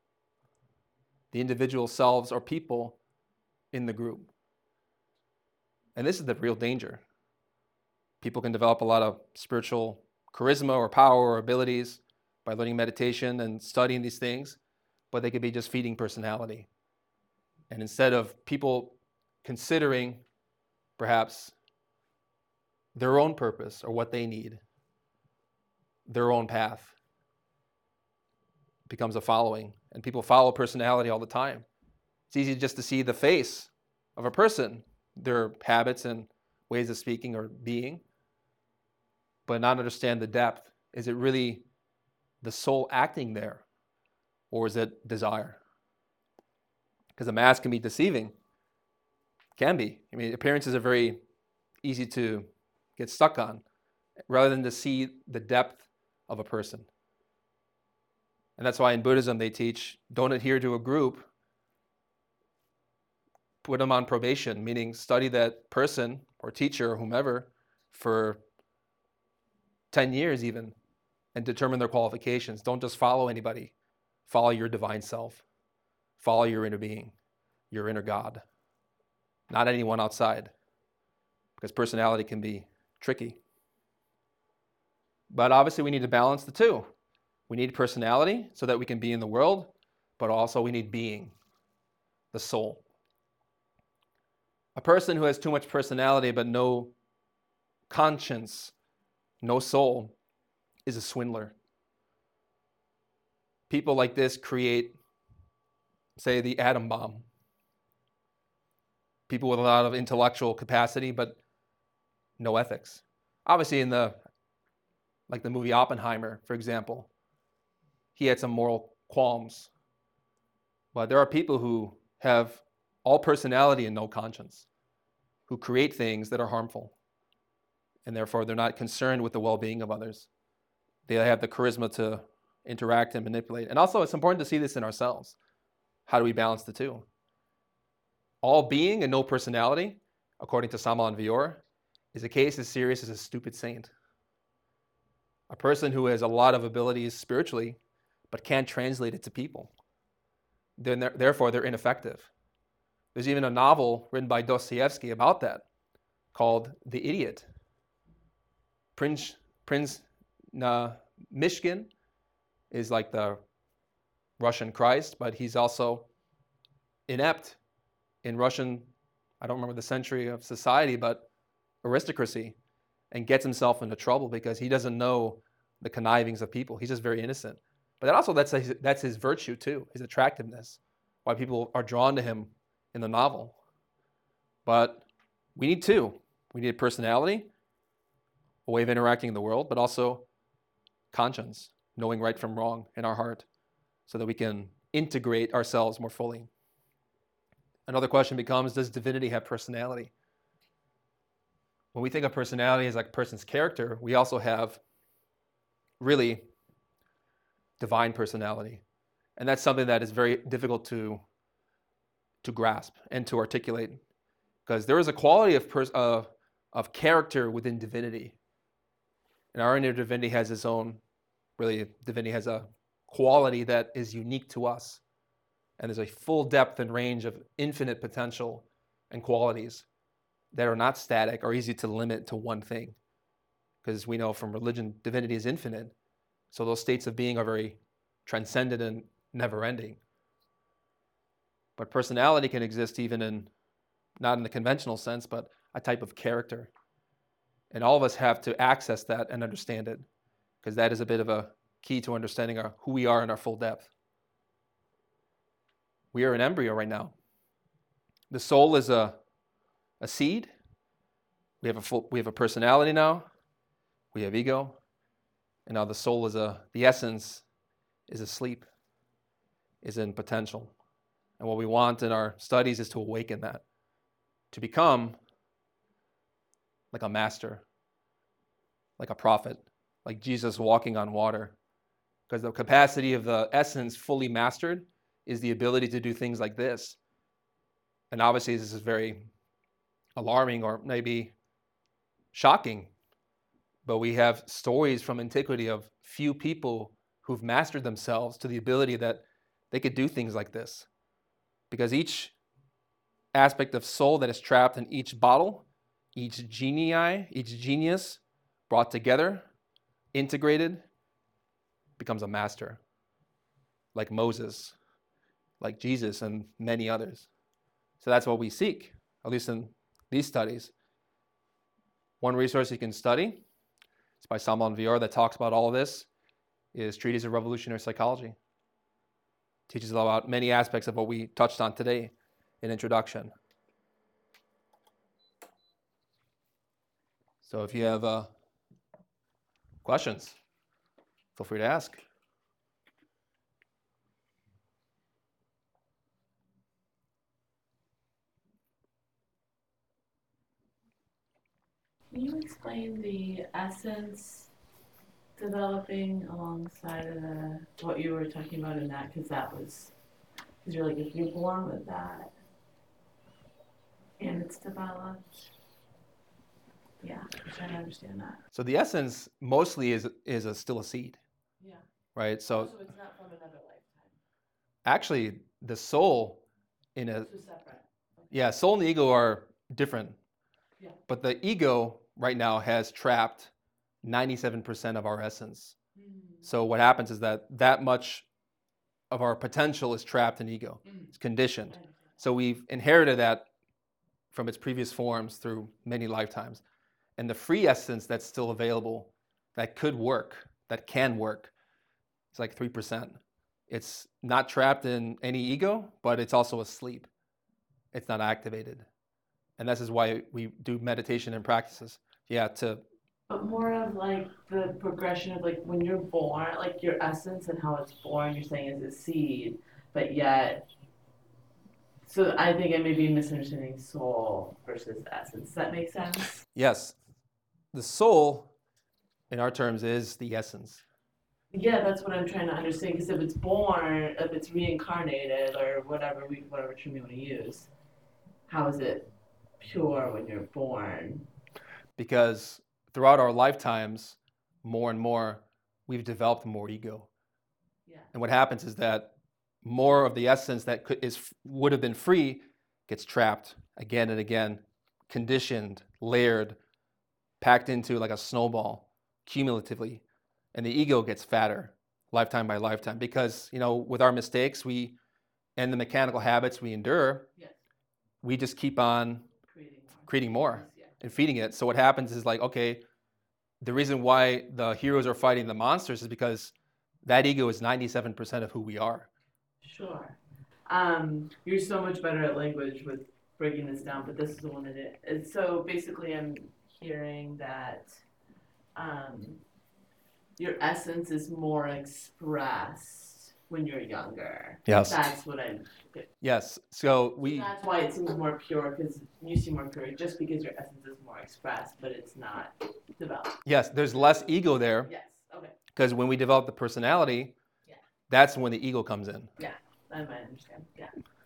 B: selves or people in the group. And this is the real danger. People can develop a lot of spiritual charisma or power or abilities by learning meditation and studying these things, but they could be just feeding personality. And instead of people considering perhaps their own purpose or what they need, their own path, becomes a following. And people follow personality all the time. It's easy just to see the face of a person, their habits and ways of speaking or being, but not understand the depth. Is it really the soul acting there, or is it desire? Because a mask can be deceiving. Can be. I mean, appearances are very easy to get stuck on, rather than to see the depth of a person. And that's why in Buddhism they teach, don't adhere to a group, put them on probation, meaning study that person or teacher or whomever for 10 years even, and determine their qualifications. Don't just follow anybody. Follow your divine self. Follow your inner being, your inner God, not anyone outside, because personality can be tricky. But obviously we need to balance the two. We need personality so that we can be in the world, but also we need being, the soul. A person who has too much personality but no conscience, no soul, is a swindler. People like this create, say, the atom bomb. People with a lot of intellectual capacity but no ethics. Obviously in the movie Oppenheimer, for example, he had some moral qualms. But there are people who have all personality and no conscience, who create things that are harmful. And therefore, they're not concerned with the well-being of others. They have the charisma to interact and manipulate. And also, it's important to see this in ourselves. How do we balance the two? All being and no personality, according to Samael Aun Weor, is a case as serious as a stupid saint. A person who has a lot of abilities spiritually, but can't translate it to people. Therefore, they're ineffective. There's even a novel written by Dostoevsky about that, called The Idiot. Prince Mishkin is like the Russian Christ, but he's also inept in Russian, I don't remember the century of society, but aristocracy, and gets himself into trouble because he doesn't know the connivings of people. He's just very innocent. But that's his virtue too, his attractiveness, why people are drawn to him in the novel. But we need two. We need a personality, a way of interacting in the world, but also conscience, knowing right from wrong in our heart, so that we can integrate ourselves more fully. Another question becomes, does divinity have personality? When we think of personality as like a person's character, we also have really divine personality. And that's something that is very difficult to grasp and to articulate, because there is a quality of character within divinity. And our inner divinity has its own, really, divinity has a quality that is unique to us. And there's a full depth and range of infinite potential and qualities that are not static or easy to limit to one thing. Because we know from religion, divinity is infinite. So those states of being are very transcendent and never ending. But personality can exist even in, not in the conventional sense, but a type of character. And all of us have to access that and understand it, because that is a bit of a key to understanding who we are in our full depth. We are an embryo right now. The soul is a seed. We have a personality now. We have ego. And now the soul is the essence is asleep, is in potential. And what we want in our studies is to awaken that, to become like a master, like a prophet, like Jesus walking on water. Because the capacity of the essence fully mastered is the ability to do things like this. And obviously this is very alarming or maybe shocking, but we have stories from antiquity of few people who've mastered themselves to the ability that they could do things like this. Because each aspect of soul that is trapped in each bottle, each genius brought together, integrated, becomes a master. Like Moses, like Jesus, and many others. So that's what we seek, at least in these studies. One resource you can study, it's by Samuel Montefiore, that talks about all of this, is Treatise of Revolutionary Psychology. Teaches about many aspects of what we touched on today in introduction. So if you have questions, feel free to ask.
C: Can you explain the essence developing alongside of what you were talking about in that? Because you're like, if you're born with that and it's developed, yeah, I'm trying to understand that.
B: So the essence mostly is still a seed.
C: Yeah.
B: Right? So
C: it's not from another lifetime.
B: Actually, the soul
C: So separate.
B: Yeah, soul and the ego are different.
C: Yeah.
B: But the ego right now has trapped 97% of our essence. So what happens is that much of our potential is trapped in ego. It's conditioned. So we've inherited that from its previous forms through many lifetimes. And the free essence that's still available, that could work, that can work, it's like 3%. It's not trapped in any ego, but it's also asleep. It's not activated. And this is why we do meditation and practices. Yeah,
C: But more of like the progression of like when you're born, like your essence and how it's born, you're saying is a seed, but yet, so I think I may be misunderstanding soul versus essence. Does that make sense?
B: Yes. The soul, in our terms, is the essence.
C: Yeah, that's what I'm trying to understand. Because if it's born, if it's reincarnated or whatever term you want to use, how is it pure when you're born?
B: Because throughout our lifetimes, more and more, we've developed more ego.
C: Yeah.
B: And what happens is that more of the essence that would have been free gets trapped again and again, conditioned, layered, packed into like a snowball, cumulatively. And the ego gets fatter lifetime by lifetime because, with our mistakes and the mechanical habits we endure,
C: Yes.
B: we just keep on creating more
C: Yeah.
B: and feeding it. So what happens is like, okay, the reason why the heroes are fighting the monsters is because that ego is 97% of who we are.
C: Sure. You're so much better at language with breaking this down, but this is the one that it is. So basically I'm hearing that your essence is more expressed when you're younger.
B: Yes.
C: That's what I'm...
B: Yes. So
C: that's why it seems more pure, because you seem more pure, just because your essence is more expressed, but it's not developed.
B: Yes, there's less ego there.
C: Yes, okay.
B: Because when we develop the personality, that's when the ego comes in.
C: Yeah, I might understand. Yeah.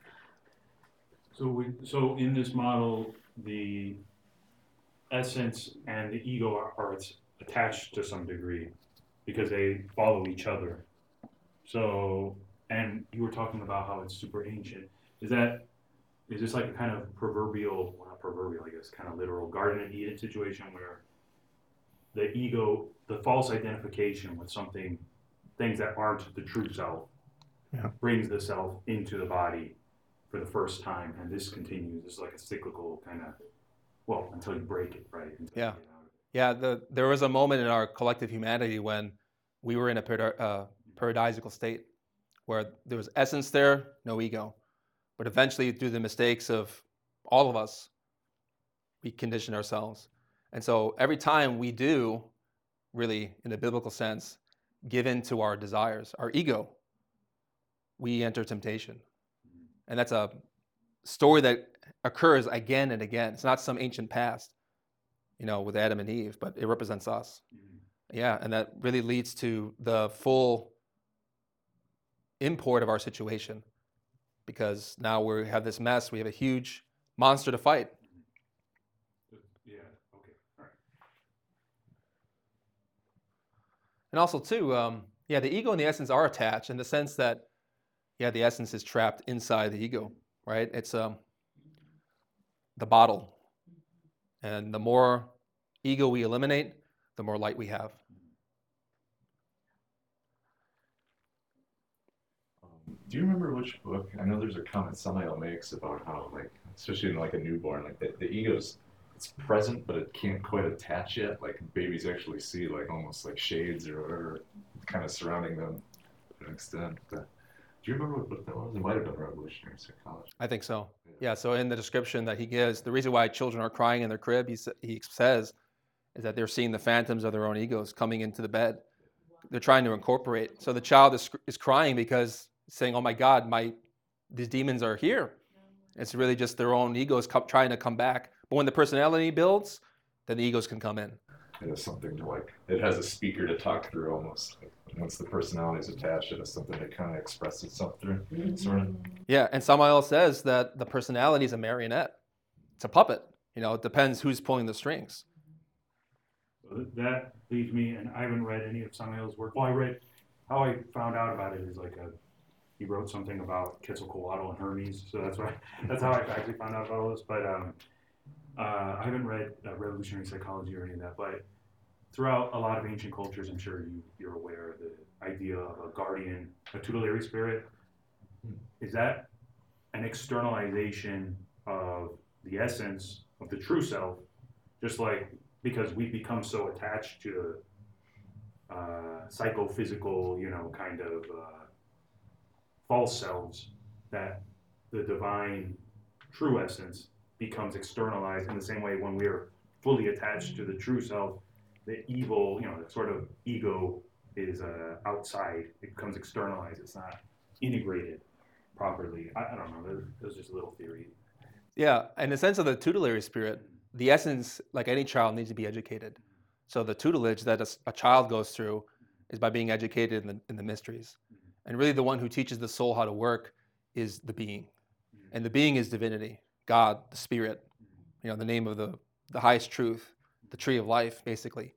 D: So in this model, the essence and the ego are attached to some degree because they follow each other. So, and you were talking about how it's super ancient. Is this like a kind of proverbial, well, not proverbial, I guess, kind of literal Garden of Eden situation where the ego, the false identification with something things that aren't the true self,
B: Yeah.
D: brings the self into the body for the first time, and this continues. It's like a cyclical kind of, well, until you break it, right? Until
B: Yeah.
D: you get out of it.
B: Yeah, there was a moment in our collective humanity when we were in a paradisical state where there was essence there, no ego. But eventually, through the mistakes of all of us, we condition ourselves. And so every time we do, really, in the biblical sense, give in to our desires, our ego, we enter temptation. And that's a story that occurs again and again. It's not some ancient past, with Adam and Eve, but it represents us. Yeah, and that really leads to the full import of our situation, because now we have this mess. We have a huge monster to fight.
D: Yeah. Okay. All right.
B: And also, too, the ego and the essence are attached in the sense that, the essence is trapped inside the ego, right? It's the bottle. And the more ego we eliminate, the more light we have.
E: Do you remember which book? I know there's a comment Samael makes about how, like, especially in like a newborn, like the ego's it's present, but it can't quite attach yet. Like babies actually see like almost like shades or whatever, kind of surrounding them to an extent. But do you remember what book that was? It might have been Revolutionary Psychology.
B: I think so. Yeah. So in the description that he gives, the reason why children are crying in their crib, he says, is that they're seeing the phantoms of their own egos coming into the bed. They're trying to incorporate. So the child is crying because saying, "Oh my God, these demons are here." It's really just their own egos trying to come back. But when the personality builds, then the egos can come in.
E: It has something to like. It has a speaker to talk through almost. Like, once the personality is attached, it has something to kind of express itself through. Sort of.
B: Yeah, and Samael says that the personality is a marionette. It's a puppet. It depends who's pulling the strings.
D: So that leads me, and I haven't read any of Samael's work. Well, I read, how I found out about it is like he wrote something about Quetzalcoatl and Hermes, so that's how I actually found out about all this. But I haven't read Revolutionary Psychology or any of that. But throughout a lot of ancient cultures, I'm sure you're aware of the idea of a guardian, a tutelary spirit. Is that an externalization of the essence of the true self, just like because we've become so attached to psychophysical, kind of false selves, that the divine true essence becomes externalized in the same way when we're fully attached to the true self, the evil, the sort of ego is outside. It becomes externalized. It's not integrated properly. I don't know. There's just a little theory.
B: Yeah, in the sense of the tutelary spirit, the essence, like any child, needs to be educated. So the tutelage that a child goes through is by being educated in the mysteries. And really the one who teaches the soul how to work is the being. And the being is divinity, God, the spirit, the name of the highest truth, the tree of life, basically.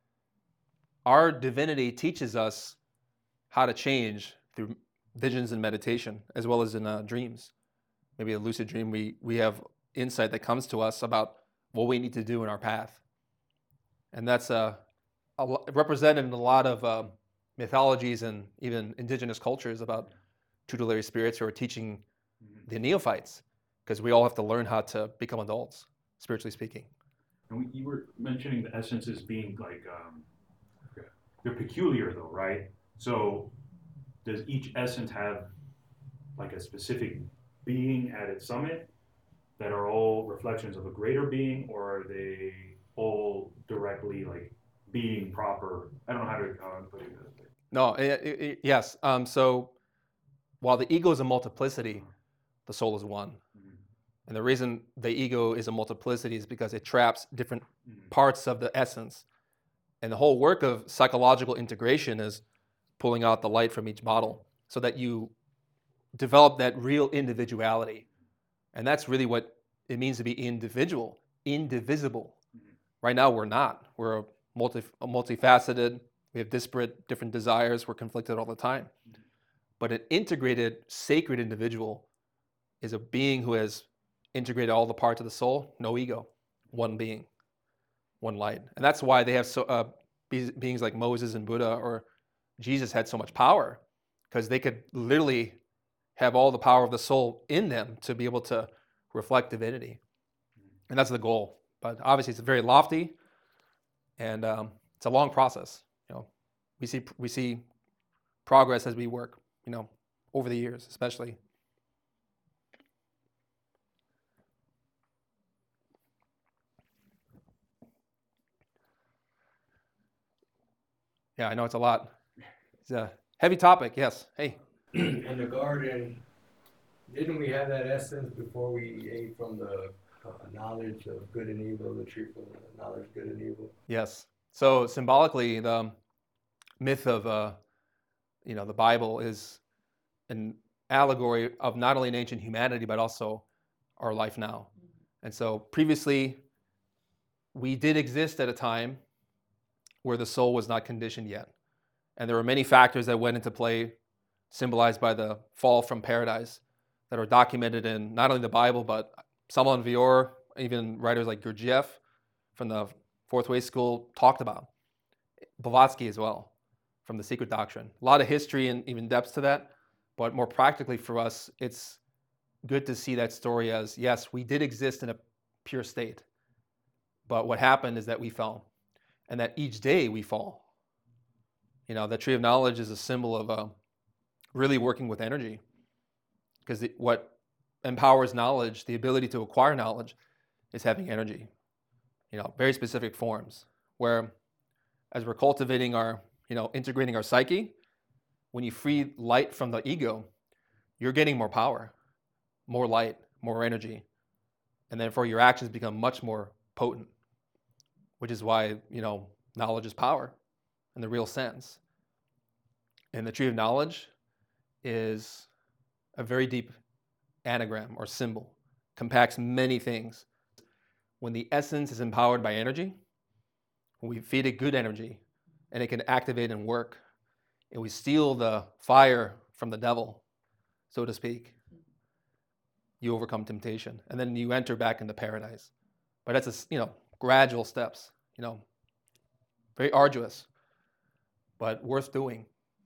B: Our divinity teaches us how to change through visions and meditation, as well as in dreams. Maybe a lucid dream, we have insight that comes to us about what we need to do in our path. And that's represented in a lot of mythologies and even indigenous cultures about tutelary spirits who are teaching the neophytes, because we all have to learn how to become adults, spiritually speaking.
D: And you were mentioning the essences being like, they're peculiar though, right? So does each essence have like a specific being at its summit that are all reflections of a greater being, or are they all directly like being proper? I don't know how to put it.
B: No, yes. So while the ego is a multiplicity, the soul is one. And the reason the ego is a multiplicity is because it traps different parts of the essence. And the whole work of psychological integration is pulling out the light from each bottle so that you develop that real individuality. And that's really what it means to be individual, indivisible. Right now, we're not. We're multifaceted. We have disparate, different desires. We're conflicted all the time. But an integrated, sacred individual is a being who has integrated all the parts of the soul, no ego, one being, one light. And that's why they have beings like Moses and Buddha, or Jesus had so much power, because they could literally have all the power of the soul in them to be able to reflect divinity. And that's the goal. But obviously it's very lofty, and it's a long process. We see progress as we work, over the years, especially. Yeah, I know it's a lot. It's a heavy topic, yes. Hey.
F: In the garden, didn't we have that essence before we ate from the knowledge of good and evil, the tree from the knowledge of good and evil?
B: Yes. So symbolically, the myth of the Bible is an allegory of not only an ancient humanity, but also our life now. And so previously, we did exist at a time where the soul was not conditioned yet. And there were many factors that went into play, symbolized by the fall from paradise, that are documented in not only the Bible, but Samuel Vior, even writers like Gurdjieff from the Fourth Way School talked about. Blavatsky as well, from The Secret Doctrine. A lot of history and even depth to that, but more practically for us, it's good to see that story as, yes, we did exist in a pure state, but what happened is that we fell, and that each day we fall. The tree of knowledge is a symbol of really working with energy, because what empowers knowledge, the ability to acquire knowledge, is having energy, very specific forms, where as we're cultivating our, integrating our psyche, when you free light from the ego, you're getting more power, more light, more energy, and therefore your actions become much more potent, which is why, knowledge is power in the real sense. And the tree of knowledge is a very deep anagram or symbol, compacts many things. When the essence is empowered by energy, when we feed it good energy, and it can activate and work, and we steal the fire from the devil, so to speak, you overcome temptation, and then you enter back into paradise. But that's gradual steps, very arduous, but worth doing.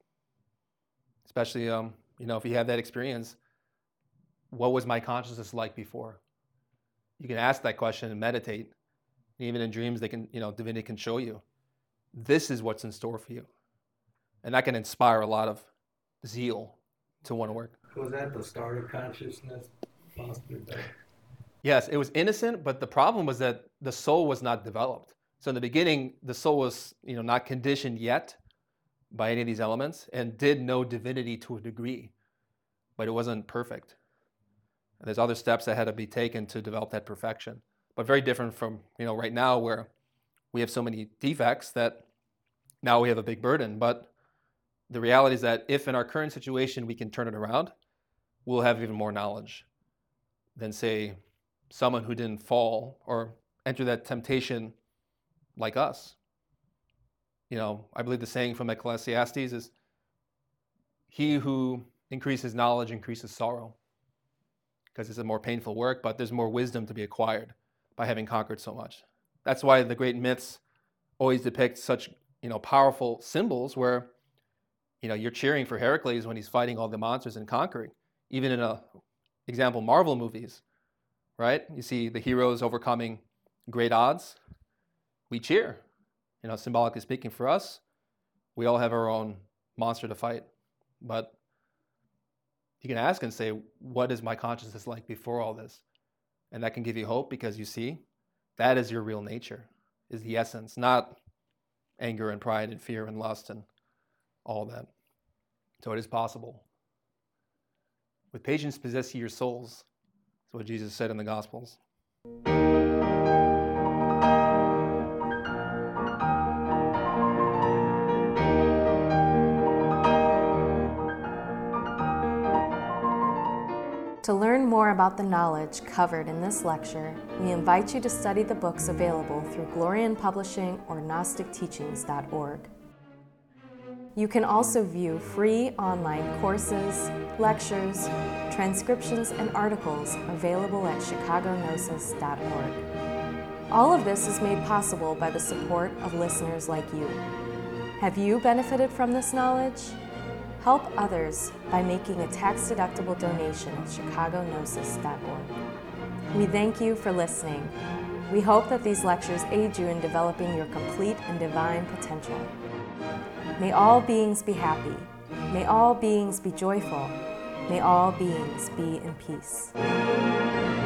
B: Especially, if you have that experience, what was my consciousness like before? You can ask that question and meditate. Even in dreams, they can, divinity can show you. This is what's in store for you. And that can inspire a lot of zeal to want to work.
F: Was that the start of consciousness? Possibly.
B: Yes, it was innocent, but the problem was that the soul was not developed. So in the beginning, the soul was, not conditioned yet by any of these elements, and did know divinity to a degree, but it wasn't perfect. And there's other steps that had to be taken to develop that perfection, but very different from, right now, where we have so many defects that now we have a big burden. But the reality is that if in our current situation we can turn it around, we'll have even more knowledge than, say, someone who didn't fall or enter that temptation like us. I believe the saying from Ecclesiastes is, he who increases knowledge increases sorrow, because it's a more painful work, but there's more wisdom to be acquired by having conquered so much. That's why the great myths always depict such, powerful symbols where, you're cheering for Heracles when he's fighting all the monsters and conquering. Even in example, Marvel movies, right? You see the heroes overcoming great odds. We cheer. Symbolically speaking, for us, we all have our own monster to fight. But you can ask and say, what is my consciousness like before all this? And that can give you hope, because you see, that is your real nature, is the essence, not anger and pride and fear and lust and all that. So it is possible. With patience possess ye your souls. That's what Jesus said in the Gospels.
A: To learn more about the knowledge covered in this lecture, we invite you to study the books available through Glorian Publishing or GnosticTeachings.org. You can also view free online courses, lectures, transcriptions, and articles available at ChicagoGnosis.org. All of this is made possible by the support of listeners like you. Have you benefited from this knowledge? Help others by making a tax-deductible donation at chicagonosis.org. We thank you for listening. We hope that these lectures aid you in developing your complete and divine potential. May all beings be happy. May all beings be joyful. May all beings be in peace.